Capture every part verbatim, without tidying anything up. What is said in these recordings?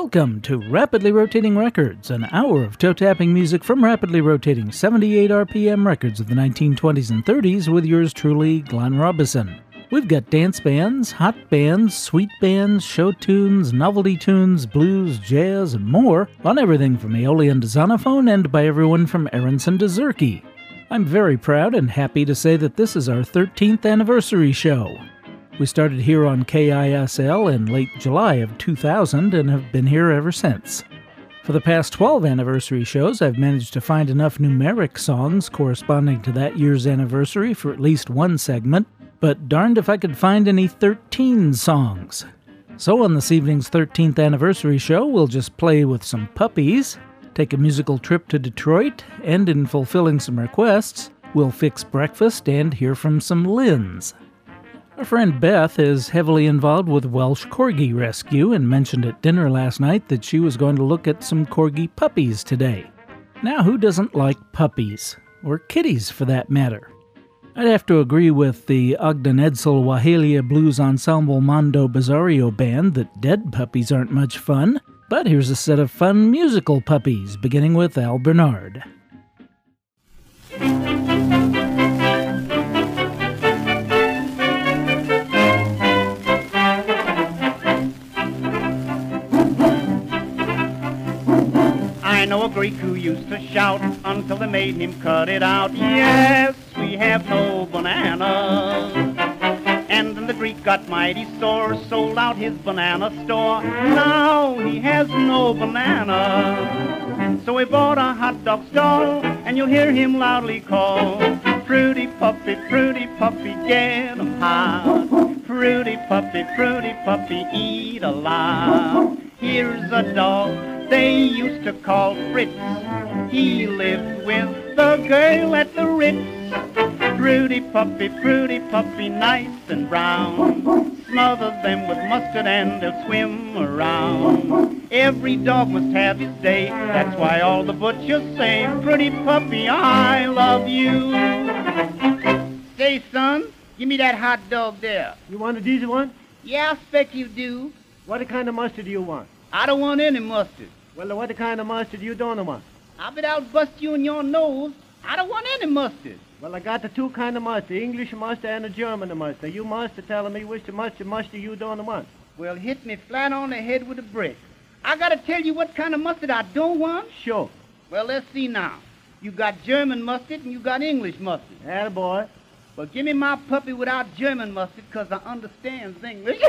Welcome to Rapidly Rotating Records, an hour of toe-tapping music from rapidly rotating seventy-eight R P M records of the nineteen twenties and thirties with yours truly, Glenn Robison. We've got dance bands, hot bands, sweet bands, show tunes, novelty tunes, blues, jazz, and more on everything from Aeolian to Zonophone and by everyone from Aronson to Zurke. I'm very proud and happy to say that this is our thirteenth anniversary show. We started here on K I S L in late July of two thousand and have been here ever since. For the past twelve anniversary shows, I've managed to find enough numeric songs corresponding to that year's anniversary for at least one segment, but darned if I could find any thirteen songs. So on this evening's thirteenth anniversary show, we'll just play with some puppies, take a musical trip to Detroit, and in fulfilling some requests, we'll fix breakfast and hear from some Lins. Our friend Beth is heavily involved with Welsh Corgi Rescue and mentioned at dinner last night that she was going to look at some Corgi puppies today. Now, who doesn't like puppies? Or kitties, for that matter? I'd have to agree with the Ogden Edsel Wahalia Blues Ensemble Mondo Bizarro Band that dead puppies aren't much fun, but here's a set of fun musical puppies, beginning with Al Bernard. I know a Greek who used to shout until they made him cut it out. Yes, we have no bananas. And then the Greek got mighty sore, sold out his banana store. Now he has no banana. So he bought a hot dog stall, and you'll hear him loudly call, Fruity puppy, fruity puppy, get 'em hot. Fruity puppy, fruity puppy, eat a lot. Here's a dog they used to call Fritz. He lived with the girl at the Ritz. Fruity puppy, fruity puppy, nice and brown. Smother them with mustard and they'll swim around. Every dog must have his day. That's why all the butchers say, Fruity puppy, I love you. Say, son, give me that hot dog there. You want a diesel one? Yeah, I expect you do. What kind of mustard do you want? I don't want any mustard. Well, what kind of mustard you don't want? I bet I'll bust you in your nose. I don't want any mustard. Well, I got the two kind of mustard, English mustard and a German mustard. You mustard telling me which the mustard mustard you don't want. Well, hit me flat on the head with a brick. I gotta tell you what kind of mustard I don't want? Sure. Well, let's see now. You got German mustard and you got English mustard. Attaboy. Well, give me my puppy without German mustard, because I understands English.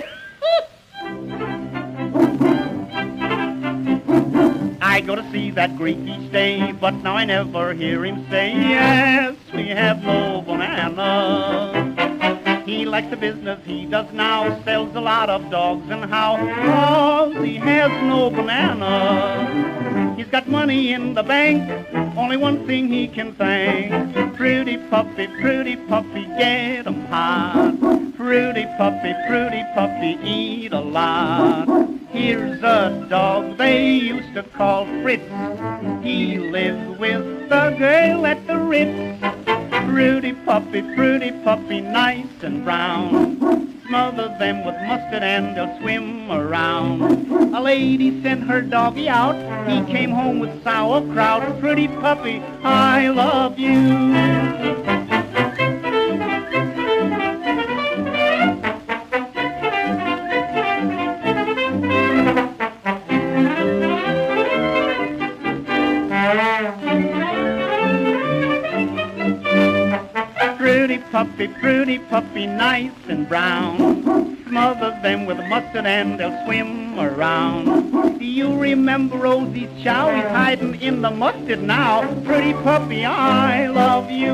I go to see that Greek each day, but now I never hear him say, yes, we have no banana. He likes the business he does now, sells a lot of dogs and how, cause he has no banana. He's got money in the bank, only one thing he can thank. Fruity puppy, fruity puppy, get 'em hot. Fruity puppy, fruity puppy, eat a lot. Here's a dog they used to call Fritz. He lived with the girl at the Ritz. Fruity puppy, fruity puppy, nice and brown. Smother them with mustard and they'll swim around. A lady sent her doggy out. He came home with sauerkraut. Fruity puppy, I love you. Fruity puppy, fruity puppy, nice and brown. Smother them with mustard and they'll swim around. Do you remember Rosie's chow? He's hiding in the mustard now. Pretty puppy, I love you.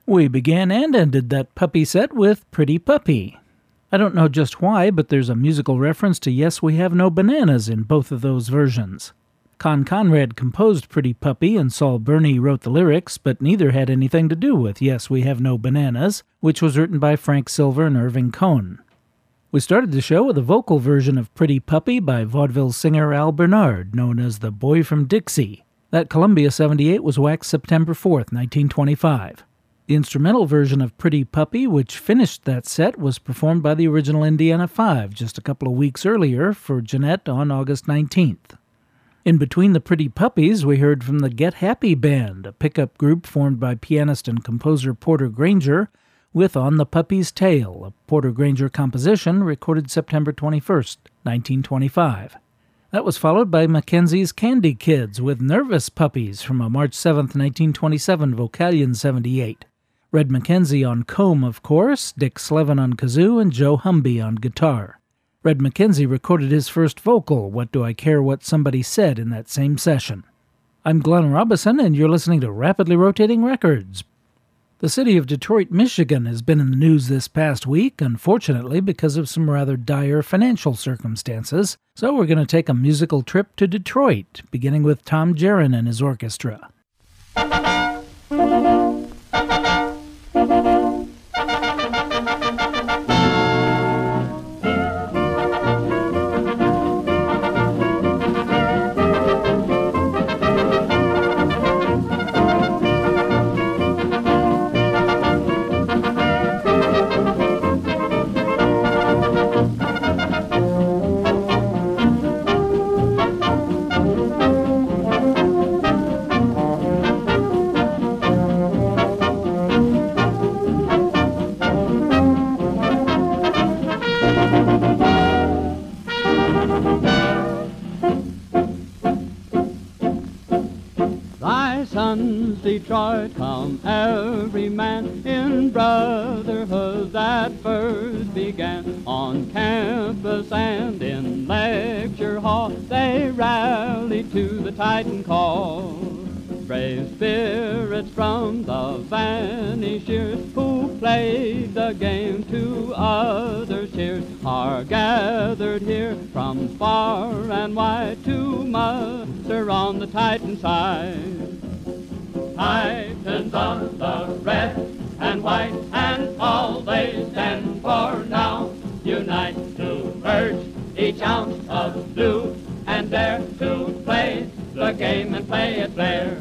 We began and ended that puppy set with Pretty Puppy. I don't know just why, but there's a musical reference to Yes, We Have No Bananas in both of those versions. Con Conrad composed Pretty Puppy and Saul Burney wrote the lyrics, but neither had anything to do with Yes, We Have No Bananas, which was written by Frank Silver and Irving Cohn. We started the show with a vocal version of Pretty Puppy by vaudeville singer Al Bernard, known as the Boy from Dixie. That Columbia seventy-eight was waxed September fourth, nineteen twenty-five. The instrumental version of Pretty Puppy, which finished that set, was performed by the original Indiana Five just a couple of weeks earlier for Jeanette on August nineteenth. In between the Pretty Puppies, we heard from the Get Happy Band, a pickup group formed by pianist and composer Porter Granger, with On the Puppy's Tail, a Porter Granger composition recorded September twenty-first, nineteen twenty-five. That was followed by Mackenzie's Candy Kids with Nervous Puppies from a March seventh, nineteen twenty-seven Vocalion seventy-eight. Red Mackenzie on comb, of course, Dick Slevin on kazoo, and Joe Humby on guitar. Red Mackenzie recorded his first vocal, What Do I Care What Somebody Said, in that same session. I'm Glenn Robison, and you're listening to Rapidly Rotating Records. The city of Detroit, Michigan has been in the news this past week, unfortunately because of some rather dire financial circumstances, so we're going to take a musical trip to Detroit, beginning with Tom Jaron and his orchestra. Detroit, come every man in brotherhood that first began. On campus and in lecture hall, they rallied to the Titan call. Brave spirits from the vanished years who played the game to others' cheers are gathered here from far and wide to muster on the Titan side. Titans on the red and white and all they stand for now. Unite to urge each ounce of blue and dare to play the game and play it fair.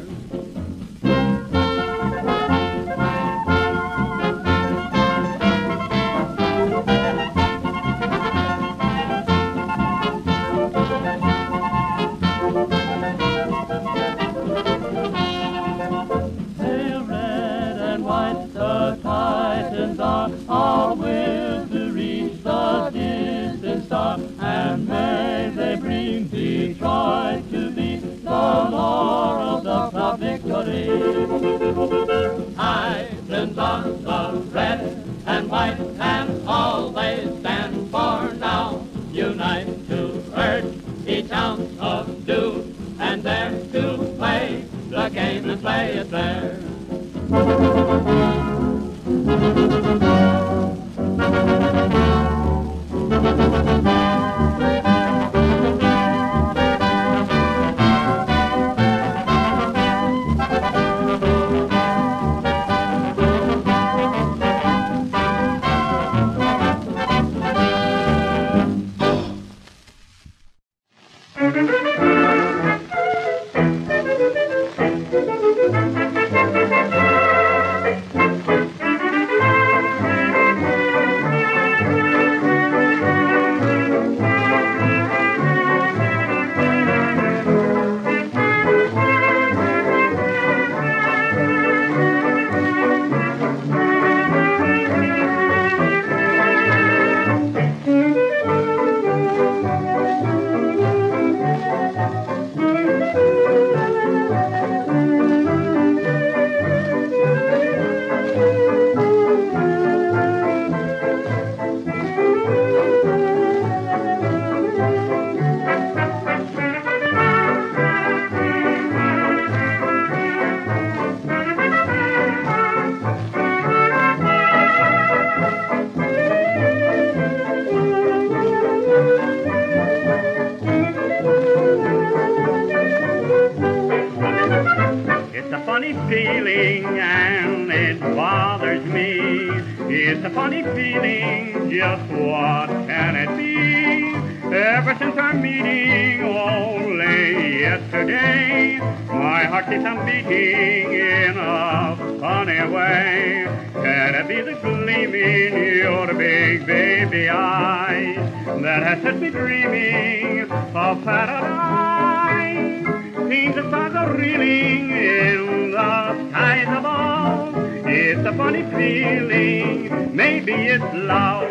And may they bring Detroit to be the laurels of proud victory. Titans on the red and white and all they stand for now. Unite to urge each ounce of due and dare to play the game and play it fair. feeling and it bothers me. It's a funny feeling, just what can it be? Ever since our meeting only yesterday, my heart keeps on beating in a funny way. Can it be the gleam in your big baby eyes that has set me dreaming of paradise? Seems the stars are reeling in the skies above. It's a funny feeling, maybe it's love.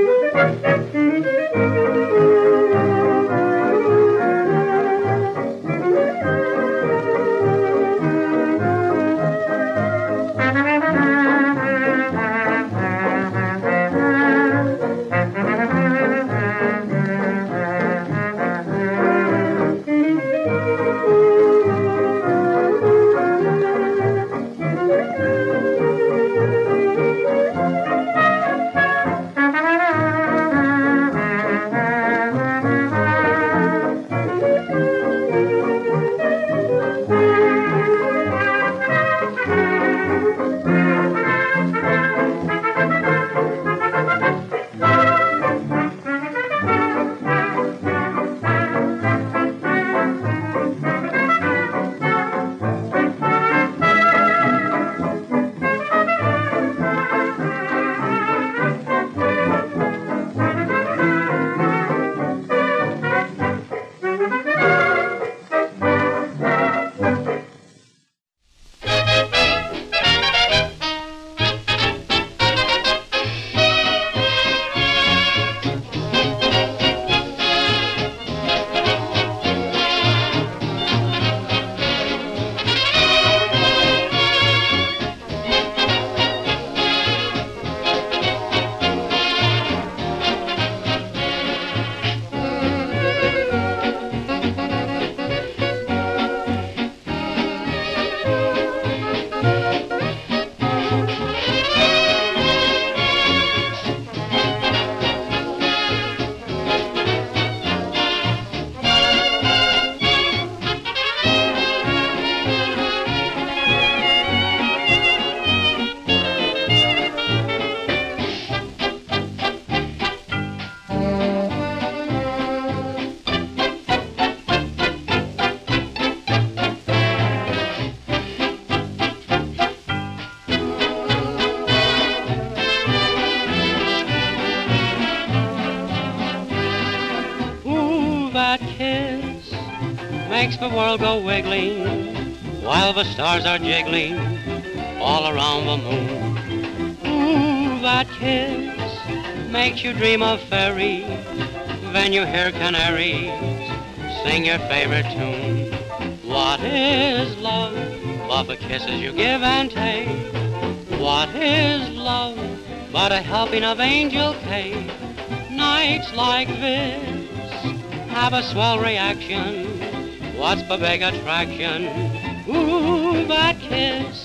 Makes the world go wiggling while the stars are jiggling all around the moon. Ooh, that kiss makes you dream of fairies. Then you hear canaries sing your favorite tune. What is love but the kisses you give and take? What is love but a helping of angel cake? Nights like this have a swell reaction. What's the big attraction? Ooh, that kiss.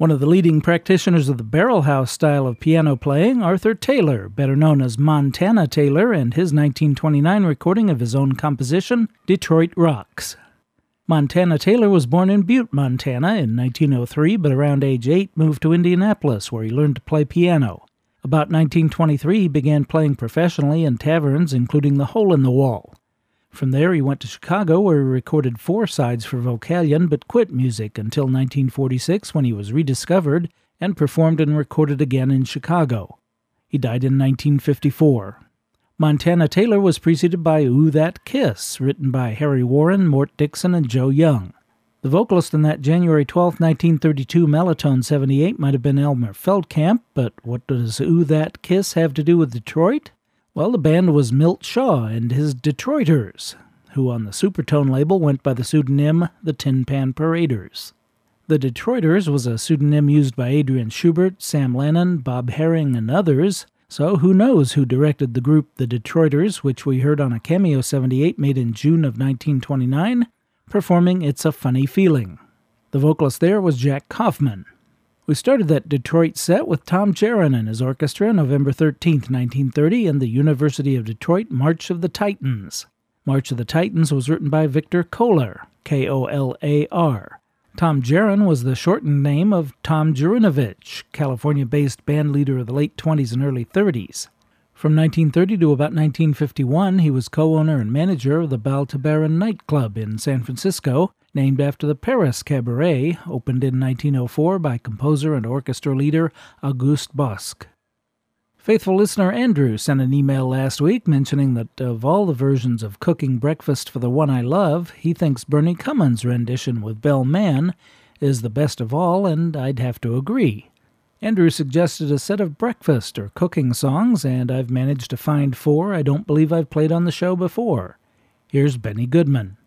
One of the leading practitioners of the barrel house style of piano playing, Arthur Taylor, better known as Montana Taylor, and his nineteen twenty-nine recording of his own composition, Detroit Rocks. Montana Taylor was born in Butte, Montana in nineteen oh three, but around age eight moved to Indianapolis, where he learned to play piano. About nineteen twenty-three, he began playing professionally in taverns, including the Hole in the Wall. From there, he went to Chicago, where he recorded four sides for Vocalion, but quit music until nineteen forty-six, when he was rediscovered and performed and recorded again in Chicago. He died in nineteen fifty-four. Montana Taylor was preceded by Ooh That Kiss, written by Harry Warren, Mort Dixon, and Joe Young. The vocalist in that January twelfth, nineteen thirty-two Melotone seventy-eight might have been Elmer Feldkamp, but what does Ooh That Kiss have to do with Detroit? Well, the band was Milt Shaw and his Detroiters, who on the Supertone label went by the pseudonym The Tin Pan Paraders. The Detroiters was a pseudonym used by Adrian Schubert, Sam Lennon, Bob Herring, and others, so who knows who directed the group The Detroiters, which we heard on a Cameo seventy-eight made in June of nineteen twenty-nine, performing It's a Funny Feeling. The vocalist there was Jack Kaufman. We started that Detroit set with Tom Jaron and his orchestra November thirteenth, nineteen thirty, in the University of Detroit March of the Titans. March of the Titans was written by Victor Kolar, K O L A R. Tom Jaron was the shortened name of Tom Jurinovich, California-based band leader of the late twenties and early thirties. From nineteen thirty to about nineteen fifty-one, he was co-owner and manager of the Bal Tabarin nightclub in San Francisco, named after the Paris Cabaret, opened in nineteen oh four by composer and orchestra leader Auguste Bosque. Faithful listener Andrew sent an email last week mentioning that of all the versions of Cooking Breakfast for the One I Love, he thinks Bernie Cummins' rendition with Bell Mann is the best of all, and I'd have to agree. Andrew suggested a set of breakfast or cooking songs, and I've managed to find four I don't believe I've played on the show before. Here's Benny Goodman.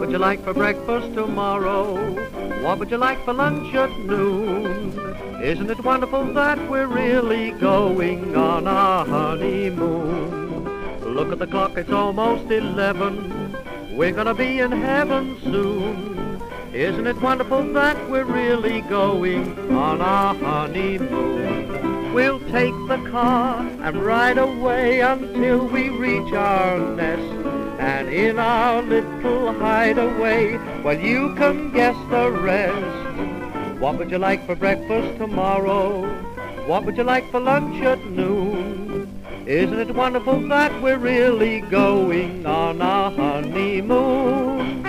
would you like for breakfast tomorrow? What would you like for lunch at noon? Isn't it wonderful that we're really going on a honeymoon? Look at the clock, it's almost eleven. We're gonna be in heaven soon. Isn't it wonderful that we're really going on a honeymoon? We'll take the car and ride away until we reach our nest. And in our little hideaway, well, you can guess the rest. What would you like for breakfast tomorrow? What would you like for lunch at noon? Isn't it wonderful that we're really going on a honeymoon?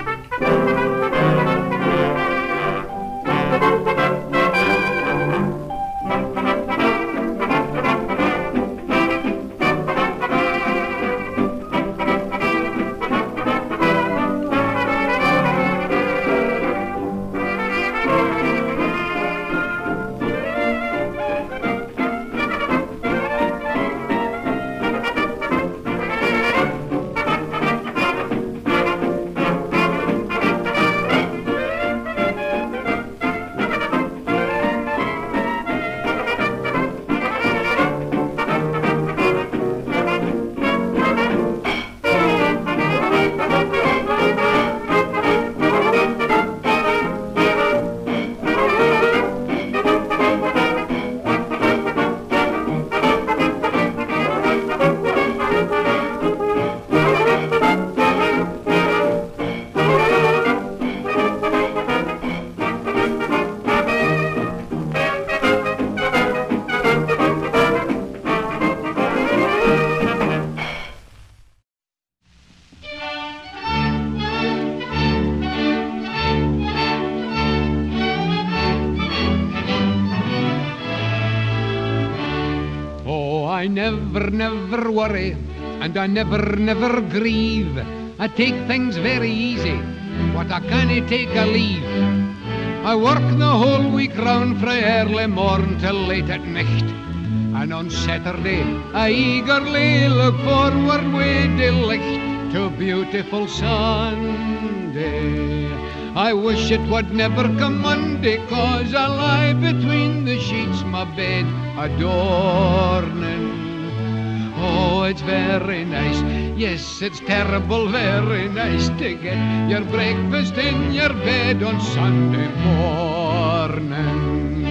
I never, never worry, and I never, never grieve. I take things very easy, but I can't take a leave. I work the whole week round frae early morn till late at night. And on Saturday I eagerly look forward with delight to beautiful Sunday. I wish it would never come Monday, 'cause I lie between the sheets, my bed adorning. Oh, it's very nice, yes, it's terrible very nice to get your breakfast in your bed on Sunday morning.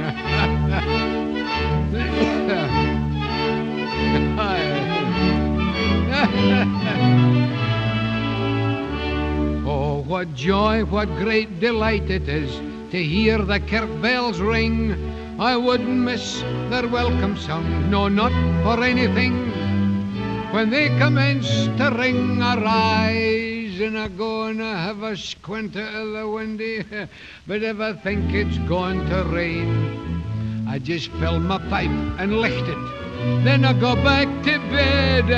Oh, what joy, what great delight it is to hear the kirk bells ring. I wouldn't miss their welcome sound, no, not for anything. When they commence to ring, I rise and I go and I have a squint out of the window. But if I think it's going to rain, I just fill my pipe and licht it. Then I go back to bed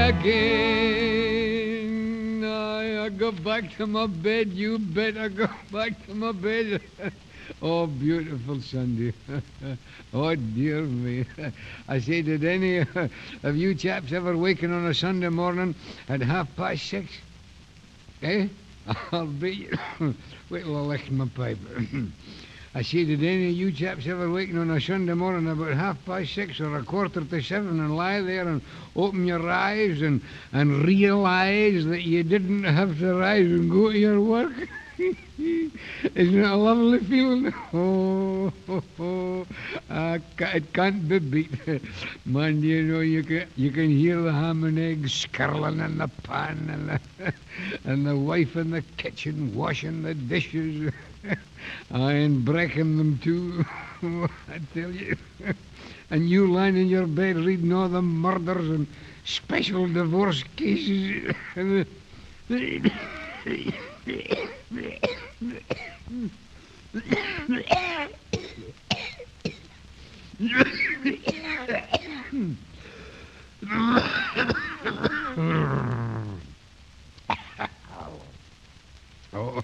again. I, I go back to my bed, you bet I go back to my bed. Oh, beautiful Sunday. Oh, dear me. I say, did any of you chaps ever waken on a Sunday morning at half past six? Eh? I'll bet you. Wait till I lick my pipe. I say, did any of you chaps ever waken on a Sunday morning about half past six or a quarter to seven and lie there and open your eyes and, and realize that you didn't have to rise and go to your work? Isn't it a lovely feeling? Oh, oh, oh. Uh, it can't be beat. Man, you know, you can, you can hear the ham and eggs skirling in the pan and the, and the wife in the kitchen washing the dishes. I and breaking them too, I tell you. And you lying in your bed reading all the murders and special divorce cases. Oh,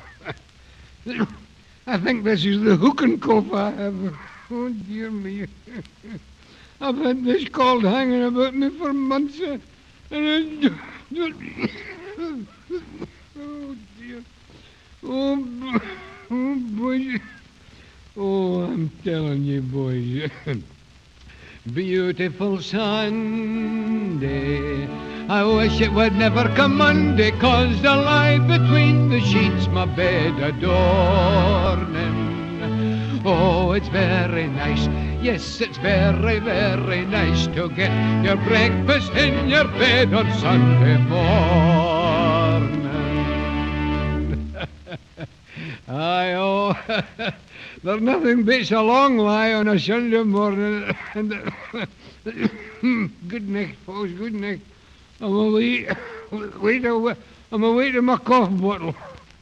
I think this is the whooping cough I have. Oh, dear me. I've had this cold hanging about me for months. Uh, and I... Oh, dear. telling you, boys. Beautiful Sunday. I wish it would never come Monday, 'cause the light between the sheets my bed adorning. Oh, it's very nice. Yes, it's very, very nice to get your breakfast in your bed on Sunday morning. I oh, there's nothing beats a long lie on a Sunday morning. Good night, folks. Good night. I'm away. Wait a I'm away to my cough bottle.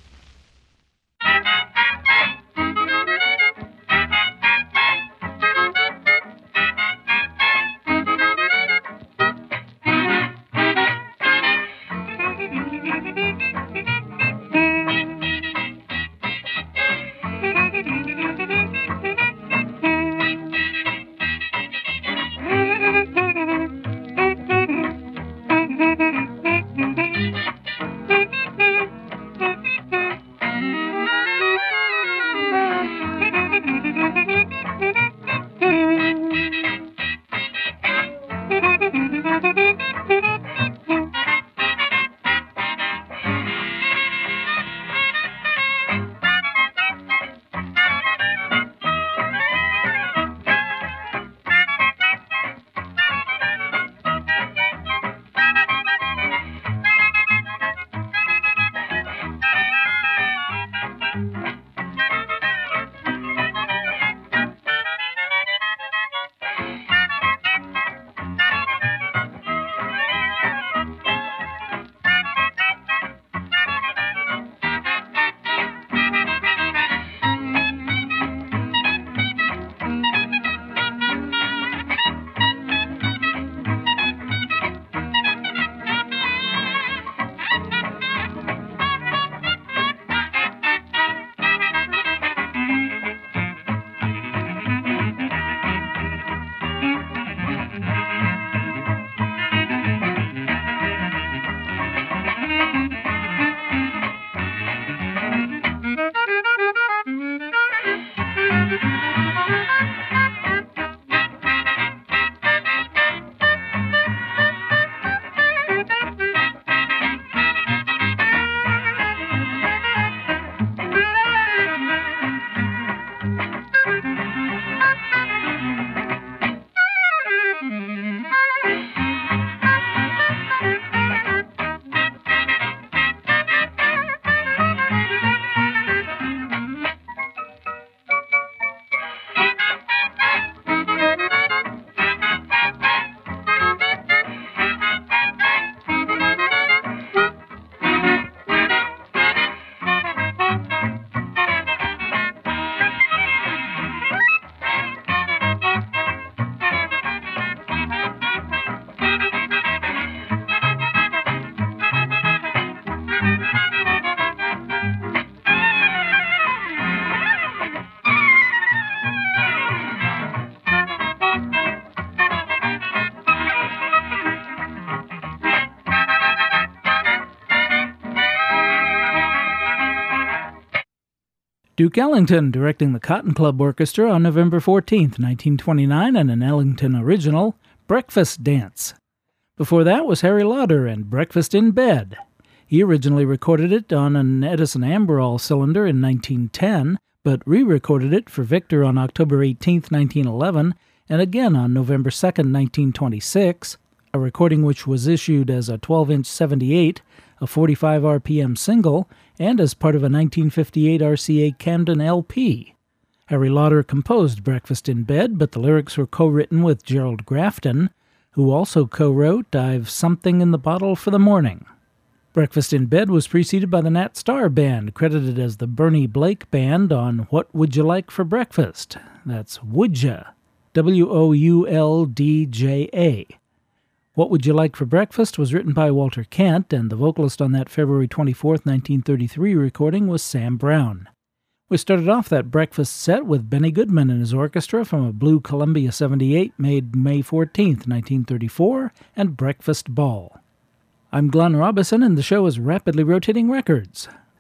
Duke Ellington directing the Cotton Club Orchestra on November fourteenth, nineteen twenty-nine, and an Ellington original, Breakfast Dance. Before that was Harry Lauder and Breakfast in Bed. He originally recorded it on an Edison Amberol cylinder in nineteen ten, but re-recorded it for Victor on October eighteenth, nineteen eleven, and again on November second, nineteen twenty-six, a recording which was issued as a twelve-inch seventy-eight, a forty-five R P M single, and as part of a nineteen fifty-eight R C A Camden L P. Harry Lauder composed Breakfast in Bed, but the lyrics were co-written with Gerald Grafton, who also co-wrote I've Something in the Bottle for the Morning. Breakfast in Bed was preceded by the Nat Starr Band, credited as the Bernie Blake Band on What Would You Like for Breakfast? That's Woulja, W O U L D J A. What Would You Like for Breakfast was written by Walter Kent, and the vocalist on that February twenty-fourth, nineteen thirty-three recording was Sam Brown. We started off that breakfast set with Benny Goodman and his orchestra from a blue Columbia seventy-eight made May fourteenth, nineteen thirty-four, and Breakfast Ball. I'm Glenn Robison, and the show is Rapidly Rotating Records.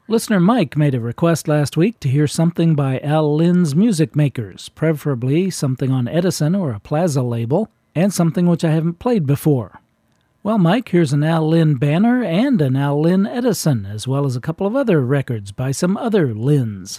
Listener Mike made a request last week to hear something by Al Lynn's Music Makers, preferably something on Edison or a Plaza label, and something which I haven't played before. Well, Mike, here's an Al Lynn banner and an Al Lynn Edison, as well as a couple of other records by some other Lynns.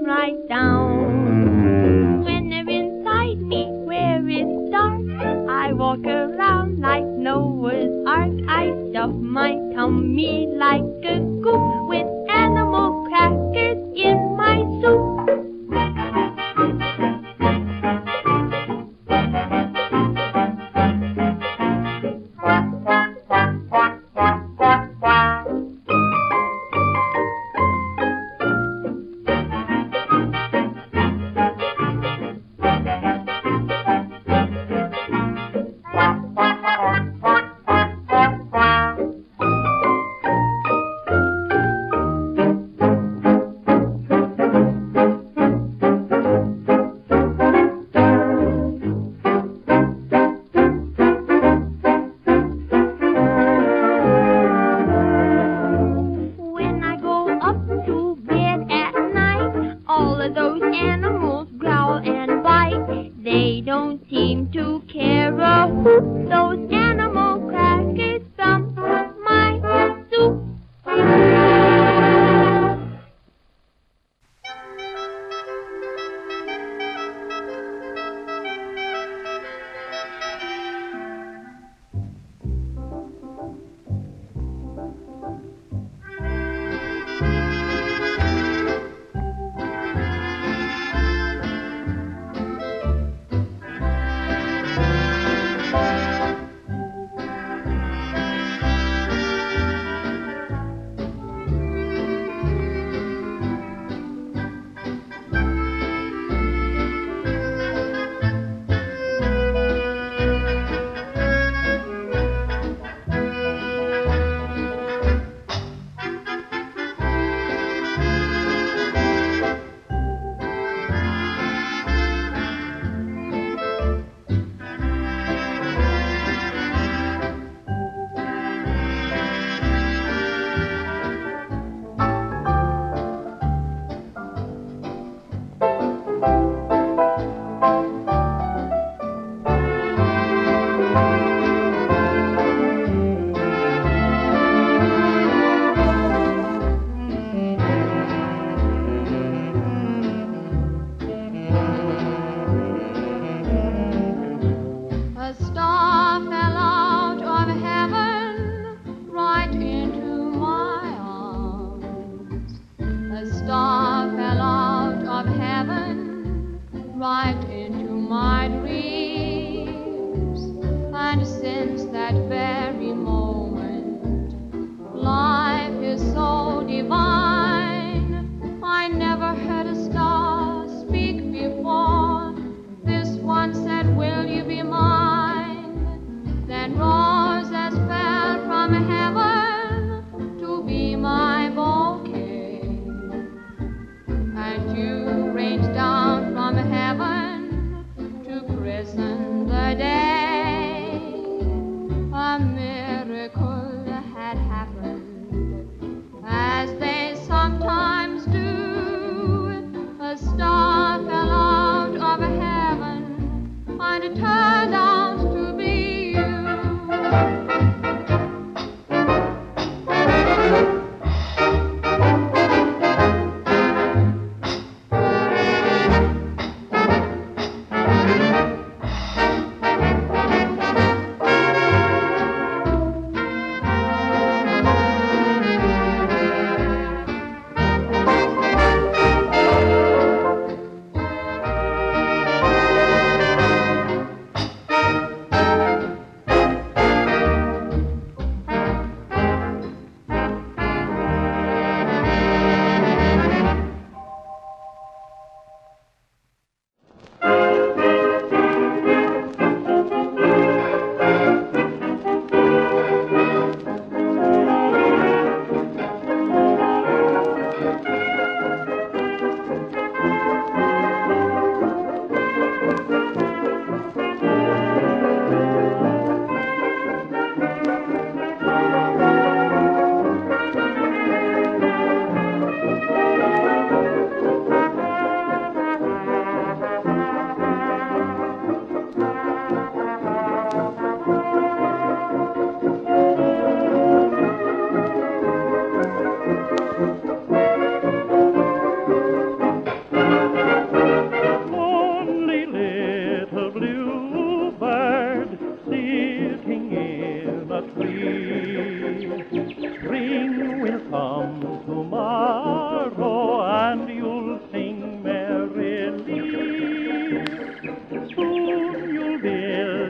I walk around like Noah's Ark. I stuff my tummy like a goose with animal crackers in my soup.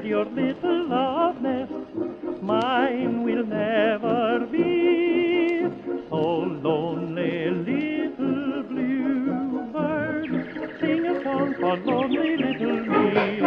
your little love nest, mine will never be. So lonely little bluebird, sing a song for lonely little me.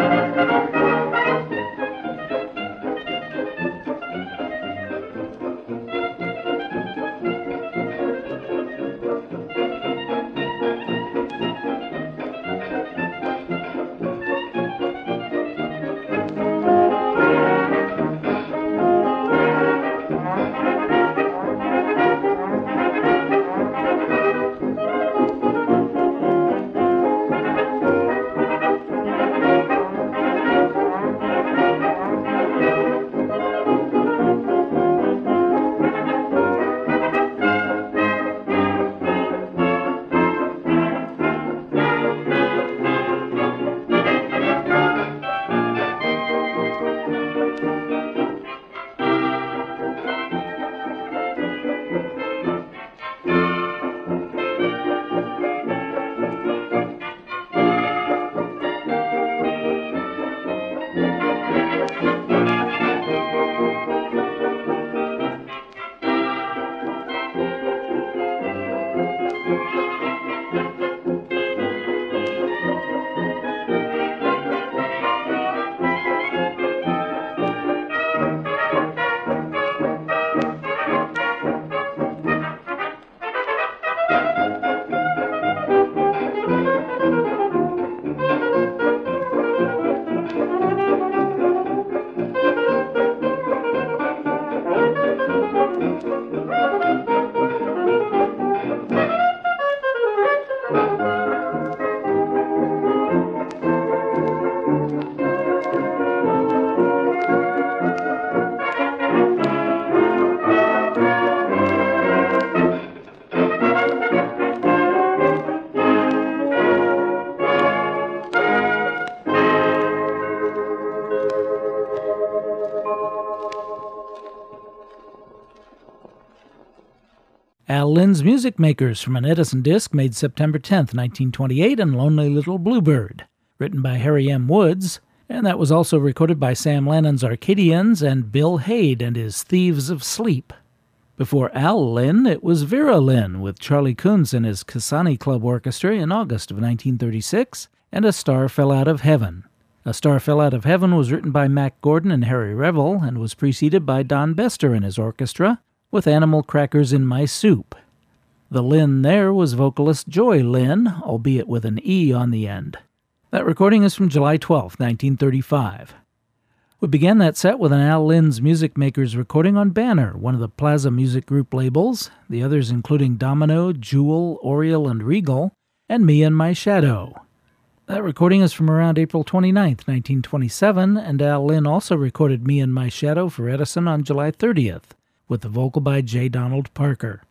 Al Lynn's Music Makers from an Edison disc made September tenth, nineteen twenty-eight, and Lonely Little Bluebird, written by Harry M. Woods, and that was also recorded by Sam Lannon's Arcadians and Bill Haid and his Thieves of Sleep. Before Al Lynn, it was Vera Lynn with Charlie Kunz and his Kasani Club Orchestra in August of nineteen thirty-six, and A Star Fell Out of Heaven. A Star Fell Out of Heaven was written by Mac Gordon and Harry Revel and was preceded by Don Bester and his orchestra, with Animal Crackers in My Soup. The Lynn there was vocalist Joy Lynn, albeit with an E on the end. That recording is from July twelfth, nineteen thirty-five. We began that set with an Al Lynn's Music Makers recording on Banner, one of the Plaza Music Group labels, the others including Domino, Jewel, Oriole, and Regal, and Me and My Shadow. That recording is from around April twenty-ninth, nineteen twenty-seven, and Al Lynn also recorded Me and My Shadow for Edison on July thirtieth. With the vocal by J. Donald Parker.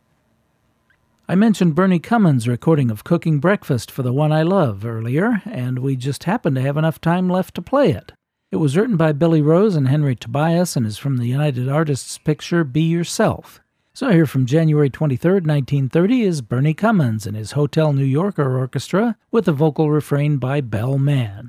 I mentioned Bernie Cummins' recording of Cooking Breakfast for the One I Love earlier, and we just happened to have enough time left to play it. It was written by Billy Rose and Henry Tobias and is from the United Artists picture Be Yourself. So here from January twenty-third, nineteen thirty is Bernie Cummins and his Hotel New Yorker Orchestra with a vocal refrain by Bell Mann.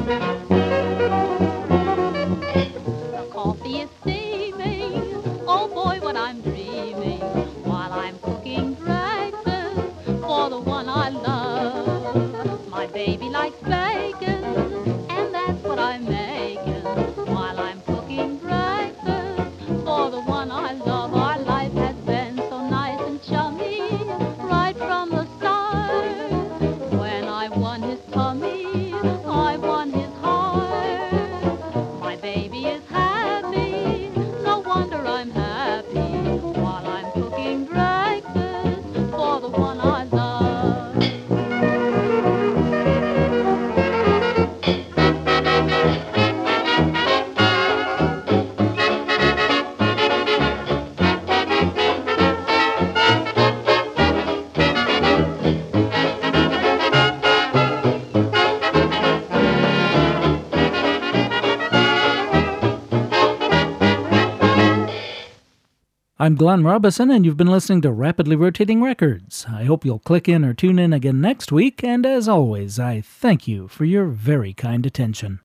The coffee is steaming, oh boy, what I'm dreaming, while I'm cooking breakfast for the one I love. My baby likes bacon, and that's what I'm making, while I'm cooking breakfast for the one I love. Our life has been so nice and chummy, right from the start. When I won his tummy, I won his heart. My baby is happy, no wonder I'm happy, while I'm cooking breakfast for the one I love. I'm Glenn Robison, and you've been listening to Rapidly Rotating Records. I hope you'll click in or tune in again next week, and as always, I thank you for your very kind attention.